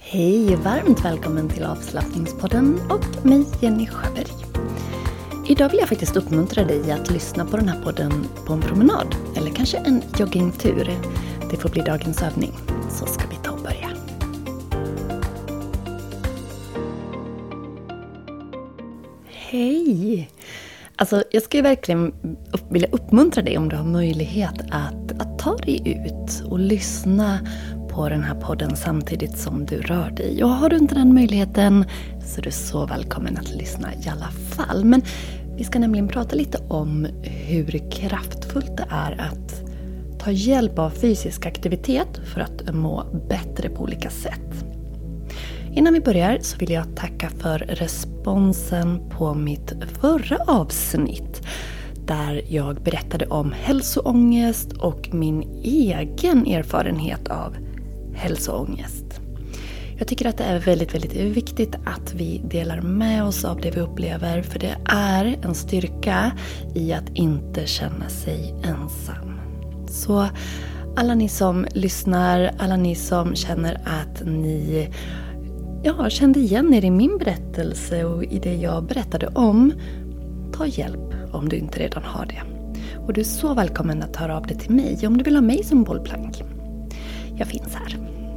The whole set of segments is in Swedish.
Hej, varmt välkommen till Avslappningspodden och mig Jenny Sjöberg. Idag vill jag faktiskt uppmuntra dig att lyssna på den här podden på en promenad eller kanske en joggingtur. Det får bli dagens övning, så ska vi ta och börja. Hej! Alltså jag skulle verkligen vilja uppmuntra dig om du har möjlighet att ta dig ut och lyssna på den här podden samtidigt som du rör dig. Och har du inte den möjligheten så är du så välkommen att lyssna i alla fall. Men vi ska nämligen prata lite om hur kraftfullt det är att ta hjälp av fysisk aktivitet för att må bättre på olika sätt. Innan vi börjar så vill jag tacka för responsen på mitt förra avsnitt där jag berättade om hälsoångest och min egen erfarenhet av hälsoångest. Jag tycker att det är väldigt, väldigt viktigt att vi delar med oss av det vi upplever, för det är en styrka i att inte känna sig ensam. Så alla ni som lyssnar, alla ni som känner att ni kände igen er i min berättelse och i det jag berättade om, ta hjälp om du inte redan har det. Och du är så välkommen att höra av dig till mig om du vill ha mig som bollplank. Jag finns här.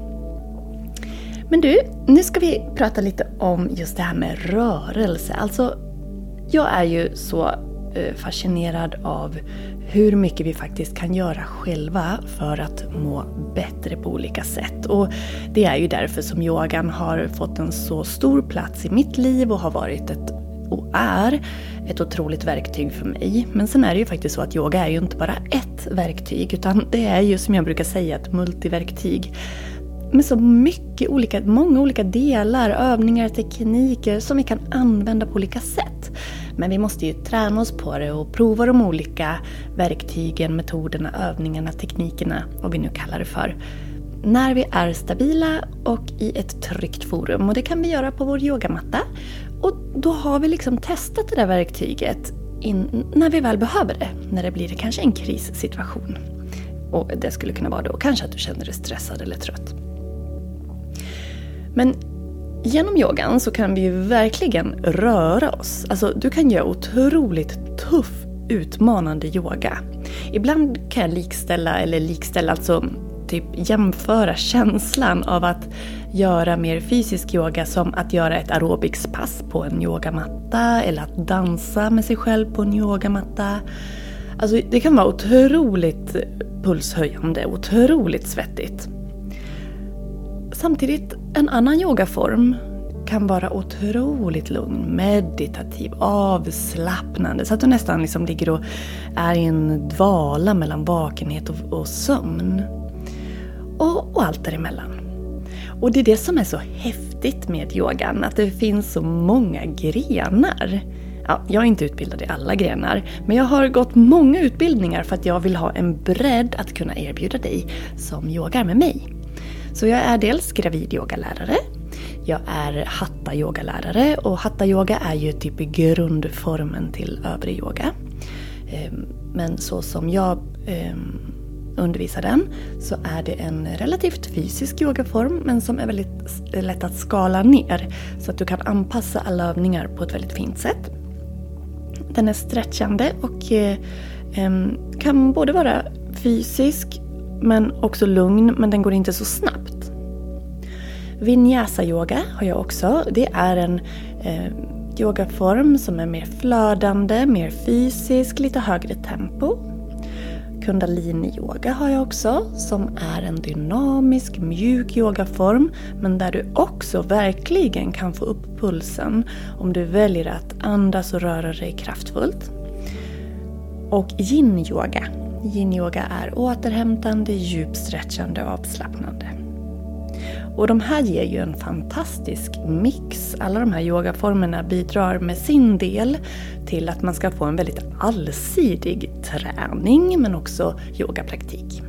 Men du, nu ska vi prata lite om just det här med rörelse. Alltså, jag är ju så fascinerad av hur mycket vi faktiskt kan göra själva för att må bättre på olika sätt. Och det är ju därför som yogan har fått en så stor plats i mitt liv och har varit och är ett otroligt verktyg för mig. Men sen är det ju faktiskt så att yoga är ju inte bara ett verktyg, utan det är ju, som jag brukar säga, ett multiverktyg. Med så många olika delar, övningar, tekniker som vi kan använda på olika sätt. Men vi måste ju träna oss på det och prova de olika verktygen, metoderna, övningarna, teknikerna, vad vi nu kallar det för, när vi är stabila och i ett tryggt forum. Och det kan vi göra på vår yogamatta. Och då har vi liksom testat det där verktyget när vi väl behöver det. När det blir kanske en krissituation. Och det skulle kunna vara då kanske att du känner dig stressad eller trött. Men genom yogan så kan vi ju verkligen röra oss. Alltså du kan göra otroligt tuff, utmanande yoga. Ibland kan jag likställa, alltså typ jämföra känslan av att göra mer fysisk yoga som att göra ett aerobicspass på en yogamatta eller att dansa med sig själv på en yogamatta. Alltså det kan vara otroligt pulshöjande, otroligt svettigt. Samtidigt, en annan yogaform kan vara otroligt lugn, meditativ, avslappnande. Så att du nästan liksom ligger och är i en dvala mellan vakenhet och sömn. Och allt däremellan. Och det är det som är så häftigt med yogan, att det finns så många grenar. Ja, jag är inte utbildad i alla grenar, men jag har gått många utbildningar för att jag vill ha en bredd att kunna erbjuda dig som yogar med mig. Så jag är dels gravid yogalärare, jag är hatha yogalärare och hatha yoga är ju typ grundformen till övrig yoga. Men så som jag undervisar den så är det en relativt fysisk yogaform, men som är väldigt lätt att skala ner så att du kan anpassa alla övningar på ett väldigt fint sätt. Den är stretchande och kan både vara fysisk men också lugn, men den går inte så snabbt. Vinyasa yoga har jag också. Det är en yogaform som är mer flödande, mer fysisk, lite högre tempo. Kundalini yoga har jag också, som är en dynamisk, mjuk yogaform, men där du också verkligen kan få upp pulsen om du väljer att andas och röra dig kraftfullt. Och yin yoga. Yin yoga är återhämtande, djupstretchande och avslappnande. Och de här ger ju en fantastisk mix. Alla de här yogaformerna bidrar med sin del till att man ska få en väldigt allsidig träning, men också yogapraktik.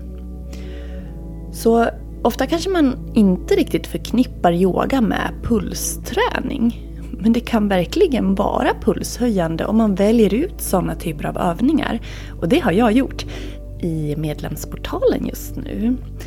Så ofta kanske man inte riktigt förknippar yoga med pulsträning. Men det kan verkligen vara pulshöjande om man väljer ut sådana typer av övningar. Och det har jag gjort i medlemsportalen just nu.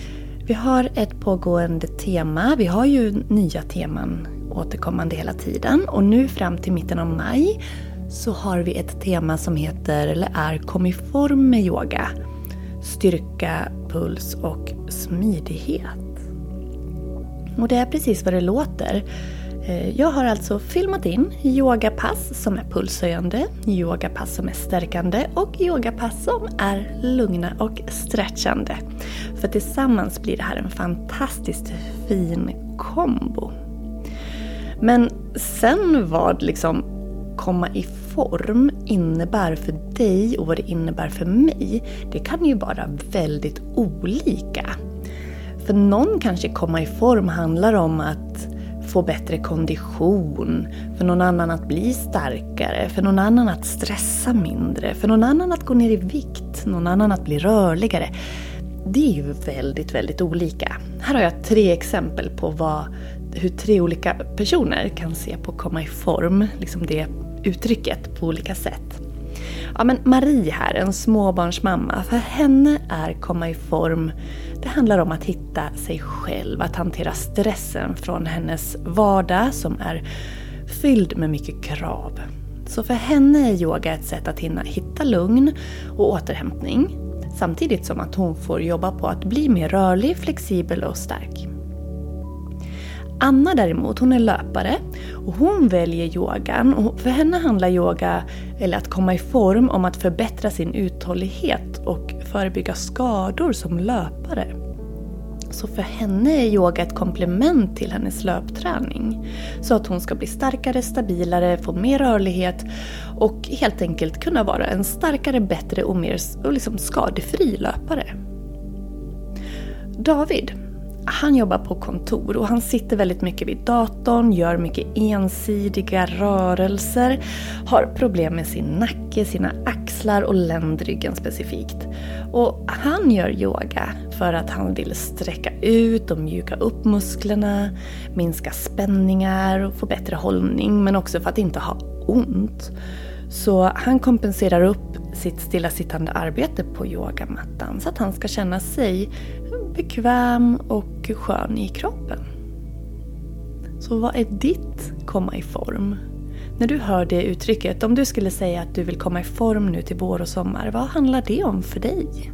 Vi har ett pågående tema. Vi har ju nya teman återkommande hela tiden. Och nu fram till mitten av maj så har vi ett tema som heter, eller är, kom i form med yoga. Styrka, puls och smidighet. Och det är precis vad det låter. Jag har alltså filmat in yogapass som är pulshöjande, yogapass som är stärkande och yogapass som är lugna och stretchande. För tillsammans blir det här en fantastiskt fin kombo. Men sen vad liksom komma i form innebär för dig och vad det innebär för mig, det kan ju vara väldigt olika. För någon kanske komma i form handlar om att få bättre kondition, för någon annan att bli starkare, för någon annan att stressa mindre, för någon annan att gå ner i vikt, någon annan att bli rörligare. Det är ju väldigt, väldigt olika. Här har jag 3 exempel på hur 3 olika personer kan se på komma i form, liksom det uttrycket på olika sätt. Ja, men Marie här, en småbarnsmamma, för henne är komma i form, det handlar om att hitta sig själv, att hantera stressen från hennes vardag som är fylld med mycket krav. Så för henne är yoga ett sätt att hitta lugn och återhämtning, samtidigt som att hon får jobba på att bli mer rörlig, flexibel och stark. Anna däremot, hon är löpare och hon väljer yogan. Och för henne handlar yoga, eller att komma i form, om att förbättra sin uthållighet och förebygga skador som löpare. Så för henne är yoga ett komplement till hennes löpträning. Så att hon ska bli starkare, stabilare, få mer rörlighet och helt enkelt kunna vara en starkare, bättre och mer skadefri löpare. David, han jobbar på kontor och han sitter väldigt mycket vid datorn, gör mycket ensidiga rörelser, har problem med sin nacke, sina axlar och ländryggen specifikt. Och han gör yoga för att han vill sträcka ut och mjuka upp musklerna, minska spänningar och få bättre hållning, men också för att inte ha ont. Så han kompenserar upp sitt stillasittande arbete på yogamattan så att han ska känna sig bekväm och skön i kroppen. Så vad är ditt komma i form? När du hör det uttrycket, om du skulle säga att du vill komma i form nu till vår och sommar, vad handlar det om för dig?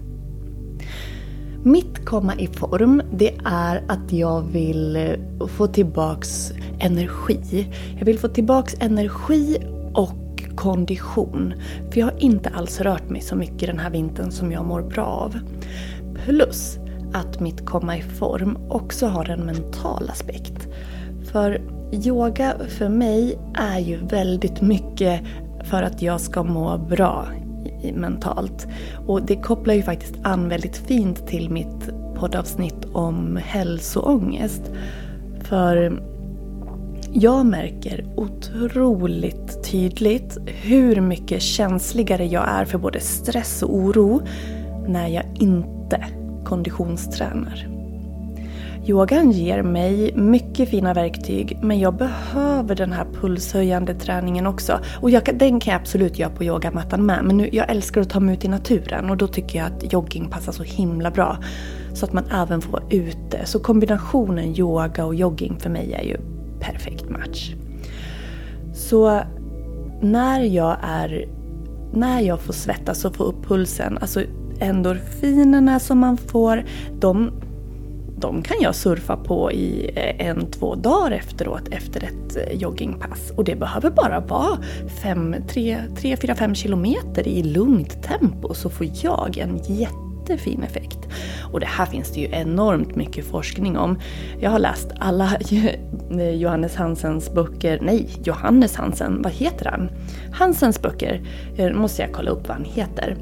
Mitt komma i form, det är att jag vill få tillbaks energi. Jag vill få tillbaks energi och kondition. För jag har inte alls rört mig så mycket den här vintern som jag mår bra av. Plus att mitt komma i form också har en mental aspekt. För yoga för mig är ju väldigt mycket för att jag ska må bra mentalt. Och det kopplar ju faktiskt an väldigt fint till mitt poddavsnitt om hälsoångest. För jag märker otroligt tydligt hur mycket känsligare jag är för både stress och oro när jag inte konditionstränar. Yogan ger mig mycket fina verktyg, men jag behöver den här pulshöjande träningen också. Och den kan jag absolut göra på yogamattan med, men jag älskar att ta mig ut i naturen och då tycker jag att jogging passar så himla bra. Så att man även får vara ute. Så kombinationen yoga och jogging för mig är ju perfekt match. Så när jag får svettas och få upp pulsen, alltså endorfinerna som man får, de kan jag surfa på i 1-2 dagar efteråt efter ett joggingpass. Och det behöver bara vara 3-4-5 kilometer i lugnt tempo, så får jag en jättefin effekt. Och det här finns det ju enormt mycket forskning om. Jag har läst alla Johannes Hansens böcker. Johannes Hansen, vad heter han? Hansens böcker, måste jag kolla upp vad han heter.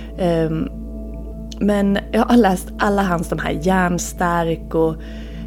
Men jag har läst alla hans, de här Hjärnstark och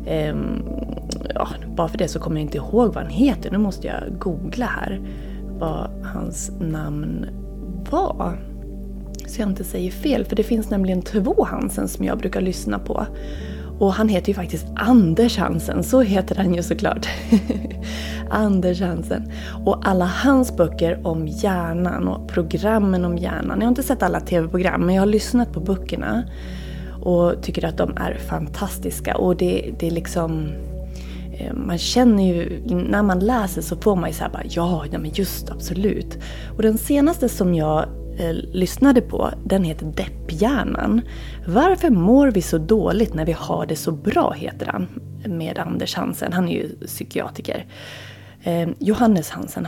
bara för det så kommer jag inte ihåg vad han heter. Nu måste jag googla här vad hans namn var. Så jag inte säger fel, för det finns nämligen 2 Hansen som jag brukar lyssna på. Och han heter ju faktiskt Anders Hansen, så heter han ju såklart. Anders Hansen. Och alla hans böcker om hjärnan och programmen om hjärnan. Jag har inte sett alla tv-program, men jag har lyssnat på böckerna. och tycker att de är fantastiska. Och det är liksom, man känner ju, när man läser så får man ju så här bara, ja men just absolut. Och den senaste som jag lyssnade på, den heter Depphjärnan. Varför mår vi så dåligt när vi har det så bra, heter han, med Anders Hansen. Han är ju psykiatriker. Johannes Hansen,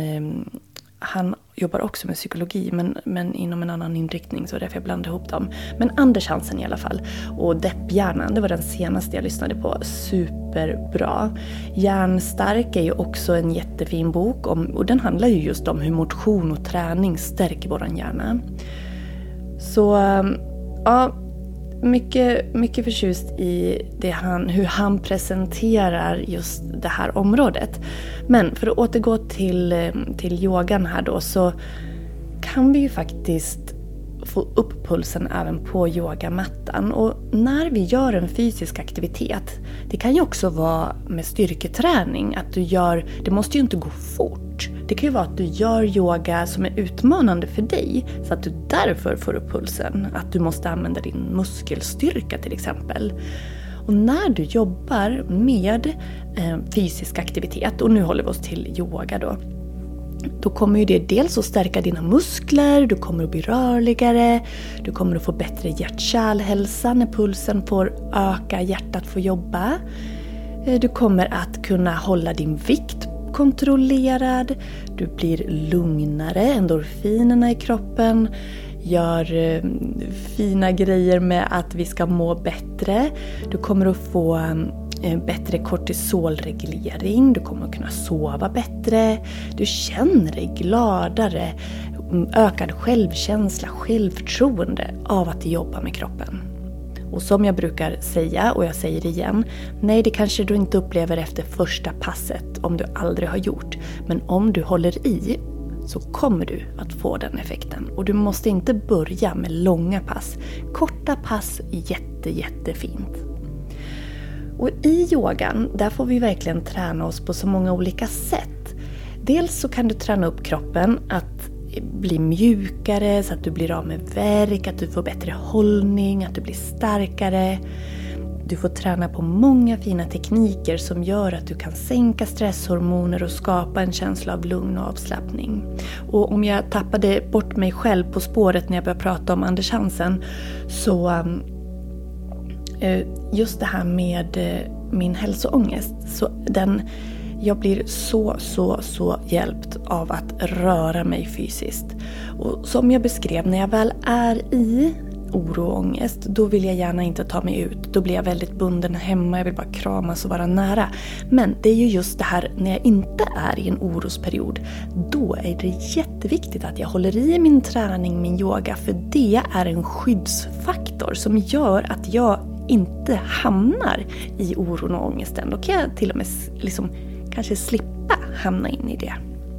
han jobbar också med psykologi, men inom en annan inriktning, så därför jag blandar ihop dem. Men Anders Hansen i alla fall. Och Depphjärnan, det var den senaste jag lyssnade på. Superbra. Hjärnstark är ju också en jättefin bok, och den handlar ju just om hur motion och träning stärker våran hjärna. Så ja, mycket förtjust i hur han presenterar just det här området. Men för att återgå till yogan här då, så kan vi ju faktiskt få upp pulsen även på yogamattan. Och när vi gör en fysisk aktivitet, det kan ju också vara med styrketräning, att det måste ju inte gå fort. Det kan ju vara att du gör yoga som är utmanande för dig, så att du därför får upp pulsen. Att du måste använda din muskelstyrka till exempel. Och när du jobbar med fysisk aktivitet, och nu håller vi oss till yoga då kommer ju det dels att stärka dina muskler, du kommer att bli rörligare, du kommer att få bättre hjärt-kärlhälsa när pulsen får öka, hjärtat får jobba. Du kommer att kunna hålla din vikt kontrollerad, du blir lugnare, endorfinerna i kroppen gör fina grejer med att vi ska må bättre. Du kommer att få bättre kortisolreglering, du kommer att kunna sova bättre, du känner dig gladare, ökad självkänsla, självförtroende av att jobba med kroppen. Och som jag brukar säga, och jag säger det igen, nej, det kanske du inte upplever efter första passet om du aldrig har gjort, men om du håller i så kommer du att få den effekten. Och du måste inte börja med långa pass. Korta pass är jättefint. Och i yogan, där får vi verkligen träna oss på så många olika sätt. Dels så kan du träna upp kroppen att bli mjukare så att du blir av med värk, att du får bättre hållning, att du blir starkare. Du får träna på många fina tekniker som gör att du kan sänka stresshormoner och skapa en känsla av lugn och avslappning. Och om jag tappade bort mig själv på spåret när jag började prata om Anders Hansen, så just det här med min hälsoångest, så jag blir så hjälpt av att röra mig fysiskt. Och som jag beskrev, när jag väl är i oro och ångest, då vill jag gärna inte ta mig ut. Då blir jag väldigt bunden hemma, jag vill bara kramas och vara nära. Men det är ju just det här, när jag inte är i en orosperiod, då är det jätteviktigt att jag håller i min träning, min yoga, för det är en skyddsfaktor som gör att jag inte hamnar i oron och ångesten. Då kan jag till och med kanske slippa hamna in i det.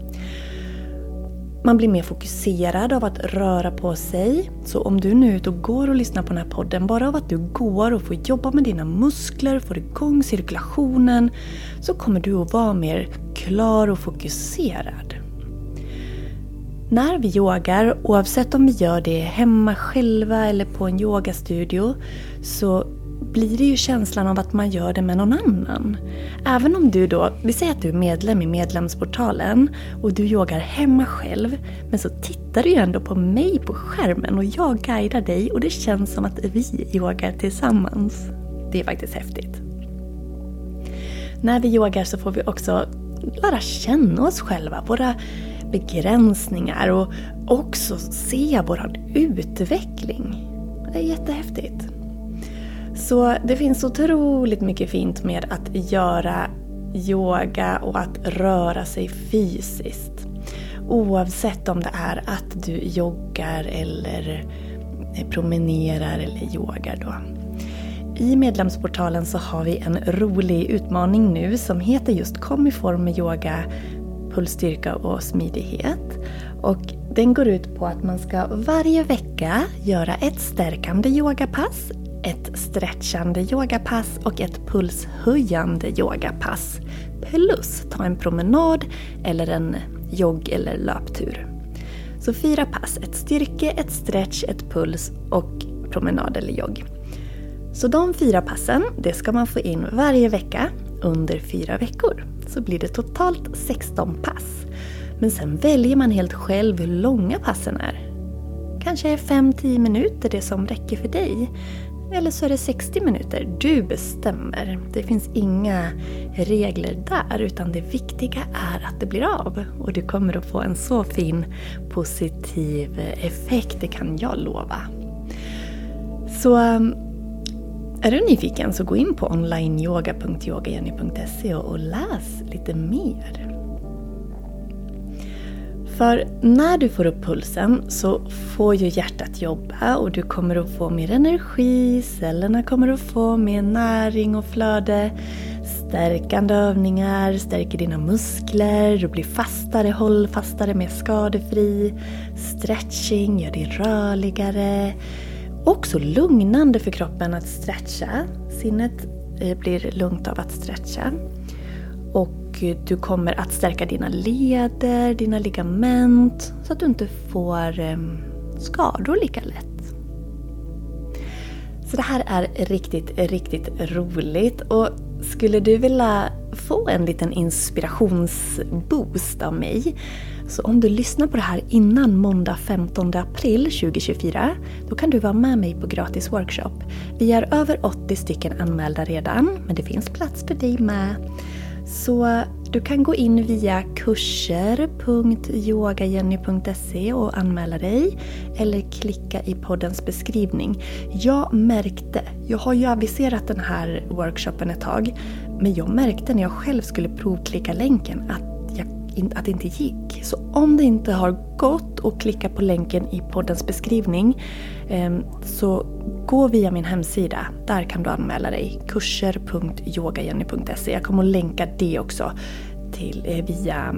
Man blir mer fokuserad av att röra på sig. Så om du nu är ute och går och lyssnar på den här podden, bara av att du går och får jobba med dina muskler, får igång cirkulationen, så kommer du att vara mer klar och fokuserad. När vi yogar, oavsett om vi gör det hemma själva eller på en yogastudio, så blir det ju känslan av att man gör det med någon annan. Även om du då, vi säger att du är medlem i medlemsportalen och du yogar hemma själv, men så tittar du ju ändå på mig på skärmen och jag guidar dig och det känns som att vi yogar tillsammans. Det är faktiskt häftigt. När vi yogar så får vi också lära känna oss själva, våra begränsningar, och också se vår utveckling. Det är jättehäftigt. Så det finns otroligt mycket fint med att göra yoga och att röra sig fysiskt. Oavsett om det är att du joggar eller promenerar eller yogar då. I medlemsportalen så har vi en rolig utmaning nu som heter just Kom i form med yoga, pulsstyrka och smidighet. Och den går ut på att man ska varje vecka göra ett stärkande yogapass, ett stretchande yogapass och ett pulshöjande yogapass. Plus ta en promenad eller en jogg eller löptur. Så 4 pass, ett styrke, ett stretch, ett puls och promenad eller jogg. Så de 4 passen, det ska man få in varje vecka under 4 veckor. Så blir det totalt 16 pass. Men sen väljer man helt själv hur långa passen är. Kanske är 5-10 minuter det som räcker för dig. Eller så är det 60 minuter. Du bestämmer. Det finns inga regler där, utan det viktiga är att det blir av. Och du kommer att få en så fin positiv effekt, det kan jag lova. Så är du nyfiken så gå in på onlineyoga.yogajenny.se och läs lite mer. För när du får upp pulsen så får ju hjärtat jobba och du kommer att få mer energi, cellerna kommer att få mer näring och flöde, stärkande övningar, stärker dina muskler, du blir fastare, håll fastare, mer skadefri, stretching, gör dig rörligare. Också lugnande för kroppen att stretcha, sinnet blir lugnt av att stretcha. Och du kommer att stärka dina leder, dina ligament så att du inte får skador lika lätt. Så det här är riktigt, riktigt roligt. Och skulle du vilja få en liten inspirationsboost av mig, så om du lyssnar på det här innan måndag 15 april 2024, då kan du vara med mig på gratis workshop. Vi är över 80 stycken anmälda redan, men det finns plats för dig med. Så du kan gå in via kurser.yogajenny.se och anmäla dig eller klicka i poddens beskrivning. Jag har ju aviserat den här workshopen ett tag, men jag märkte när jag själv skulle provklicka länken att det inte gick. Så om det inte har gått att klicka på länken i poddens beskrivning, så gå via min hemsida. Där kan du anmäla dig. kurser.yogajenny.se. Jag kommer att länka det också till via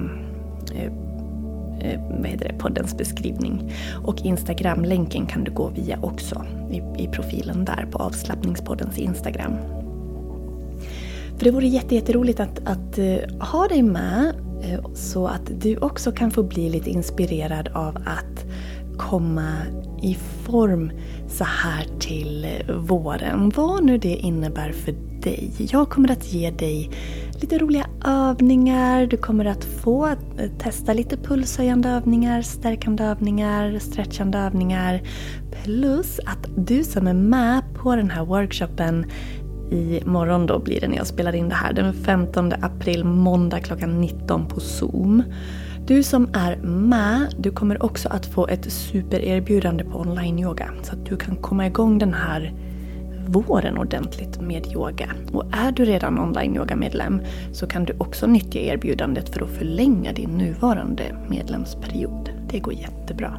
poddens beskrivning. Och Instagram-länken kan du gå via också i profilen där på avslappningspoddens Instagram. För det vore jätteroligt att ha dig med, så att du också kan få bli lite inspirerad av att komma i form så här till våren. Vad nu det innebär för dig. Jag kommer att ge dig lite roliga övningar. Du kommer att få testa lite pulshöjande övningar, stärkande övningar, stretchande övningar. Plus att du som är med på den här workshopen imorgon, då blir det när jag spelar in det här, den 15 april, måndag klockan 19 på Zoom. Du som är med, du kommer också att få ett supererbjudande på online-yoga. Så att du kan komma igång den här våren ordentligt med yoga. Och är du redan online-yoga-medlem så kan du också nyttja erbjudandet för att förlänga din nuvarande medlemsperiod. Det går jättebra.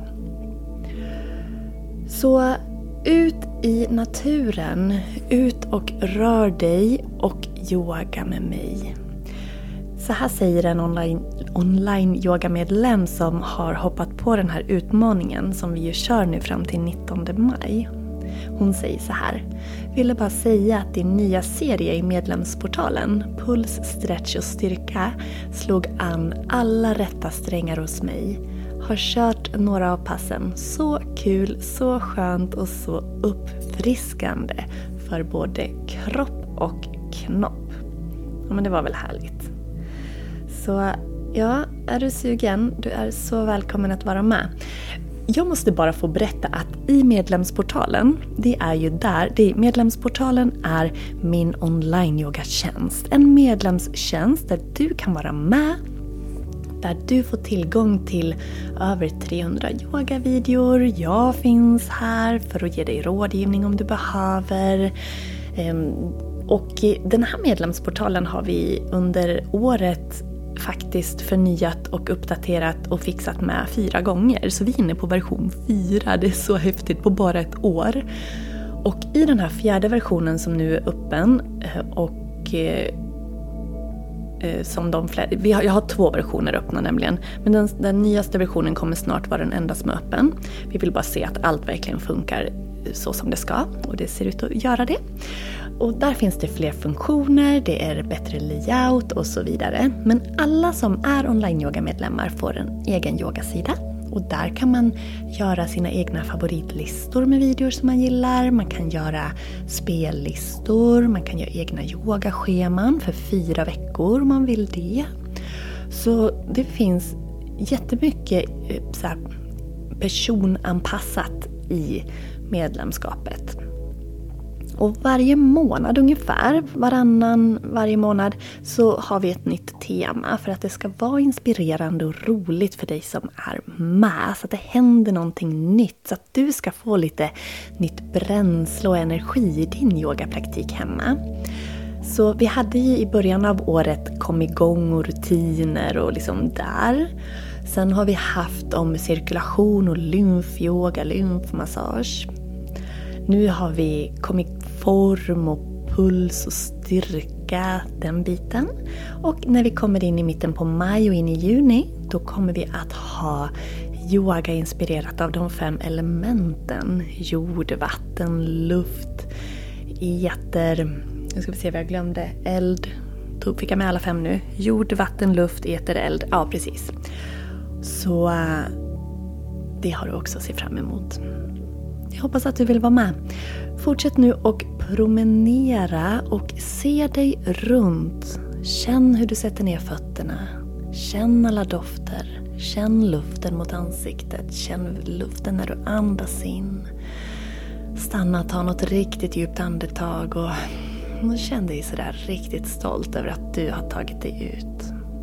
Så ut i naturen, ut och rör dig och yoga med mig. Så här säger en online-yoga-medlem som har hoppat på den här utmaningen som vi ju kör nu fram till 19 maj. Hon säger så här: ville bara säga att din nya serie i medlemsportalen, Puls, Stretch och Styrka, slog an alla rätta strängar hos mig. Har kört några av passen. Så kul, så skönt och så uppfriskande för både kropp och knopp. Ja, men det var väl härligt. Så ja, är du sugen? Du är så välkommen att vara med. Jag måste bara få berätta att i medlemsportalen, det är ju där, medlemsportalen är min online-yogatjänst. En medlemstjänst där du kan vara med, där du får tillgång till över 300 yogavideor. Jag finns här för att ge dig rådgivning om du behöver. Och den här medlemsportalen har vi under året faktiskt förnyat och uppdaterat och fixat med 4 gånger. Så vi är inne på version 4. Det är så häftigt på bara ett år. Och i den här 4:e versionen som nu är öppen och som jag har 2 versioner öppna nämligen. Men den nyaste versionen kommer snart vara den enda som är öppen. Vi vill bara se att allt verkligen funkar så som det ska. Och det ser ut att göra det. Och där finns det fler funktioner, det är bättre layout och så vidare. Men alla som är online-yoga-medlemmar får en egen yogasida. Och där kan man göra sina egna favoritlistor med videor som man gillar. Man kan göra spellistor, man kan göra egna yogascheman för 4 veckor om man vill det. Så det finns jättemycket så här, personanpassat i medlemskapet. Och varje månad ungefär, varje månad så har vi ett nytt tema för att det ska vara inspirerande och roligt för dig som är med. Så att det händer någonting nytt, så att du ska få lite nytt bränsle och energi i din yogapraktik hemma. Så vi hade ju i början av året kom igång och rutiner och liksom där. Sen har vi haft om cirkulation och lymfyoga, lymfmassage. Nu har vi kommit form och puls och styrka, den biten. Och när vi kommer in i mitten på maj och in i juni, då kommer vi att ha yoga inspirerat av de 5 elementen. Jord, vatten, luft, eter. Nu ska vi se vad jag glömde. Eld. Då fick jag med alla 5 nu. Jord, vatten, luft, eter, eld. Ja, precis. Så det har du också att se fram emot. Jag hoppas att du vill vara med. Fortsätt nu och promenera och se dig runt. Känn hur du sätter ner fötterna. Känn alla dofter. Känn luften mot ansiktet. Känn luften när du andas in. Stanna och ta något riktigt djupt andetag och känn dig sådär riktigt stolt över att du har tagit dig ut.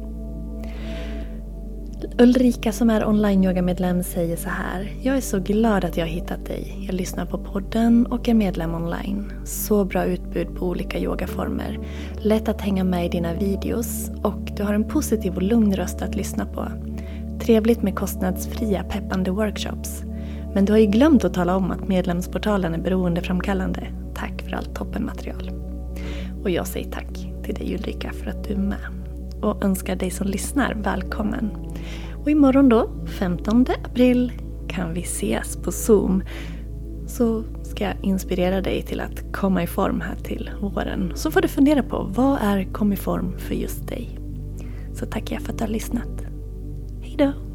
Ulrika som är online-yoga-medlem säger så här: jag är så glad att jag har hittat dig. Jag lyssnar på podden och är medlem online. Så bra utbud på olika yogaformer. Lätt att hänga med i dina videos och du har en positiv och lugn röst att lyssna på. Trevligt med kostnadsfria peppande workshops. Men du har ju glömt att tala om att medlemsportalen är beroendeframkallande. Tack för allt toppenmaterial. Och jag säger tack till dig Ulrika för att du är med. Och önskar dig som lyssnar välkommen. Och imorgon då, 15 april, kan vi ses på Zoom. Så ska jag inspirera dig till att komma i form här till våren. Så får du fundera på, vad är kom i form för just dig? Så tackar jag för att du har lyssnat. Hej då!